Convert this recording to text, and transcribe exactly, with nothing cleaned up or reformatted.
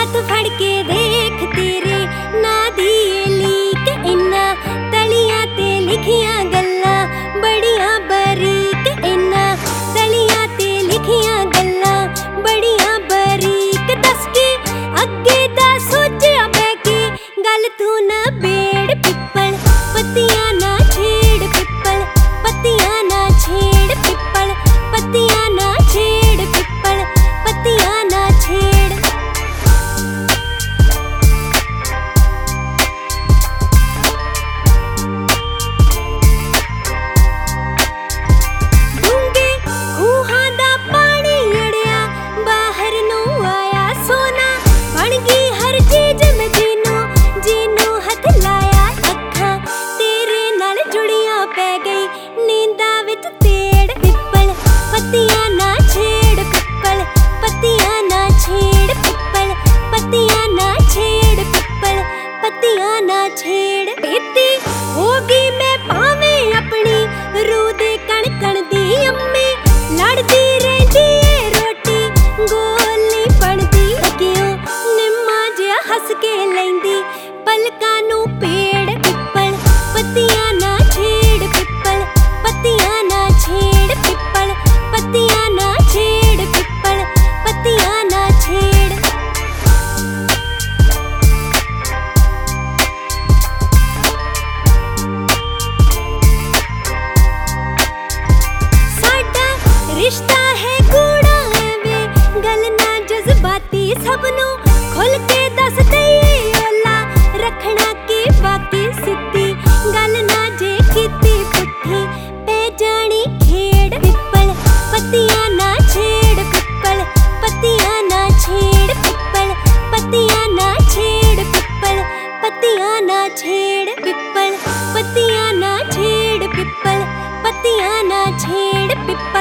हाथ फड़ के देख तेरे ना दी लीक इन्ना तलियां ते लिखियां गल्लां बड़ियां बरीक इन्ना तलियां ते लिखियां गल्लां बड़ियां बरीक दस के अगे दा सोचिया मैं के गल तू ना बेड़ पिप्पल पत्तियां ना छेड़ पिप्पल पत्तियां ना छेड़ पिप्पल पत्तियां ना छेड़ पिप्पल पत्तियां ना छेड़। पत्तियां ना छेड़ बेती होगी मैं भावे अपनी रूह दे कण कण दी अम्मी लड़दी रहिंदी ए रोटी गोल नहीं बनदी अग्गियों निम्मा जिहा हस के लैंदी पलकां नूं पेड़ पिप्पल पत्तियां ना छेड़ पिप्पल पत्तियां ना छेड़ पिप्पल पत्तियां ना छेड़ पिप्पल पत्तियां ना छेड़। रिश्ता है कूड़ा एवें गल ना जज्बाती सबनू खुल के दस दईए ओला रखना की बाकी सिद्धी गल ना जे कीती पुट्ठी पे जानी खेड़ पिप्पल पत्तियां ना छेड़ पिप्पल पत्तियां ना छेड़ पिप्पल पत्तियां ना छेड़ पिप्पल पत्तियां ना छेड़ पिप्पल पत्तियां ना छेड़ पिप्पल पत्तियां ना छेड़ पिप्पल।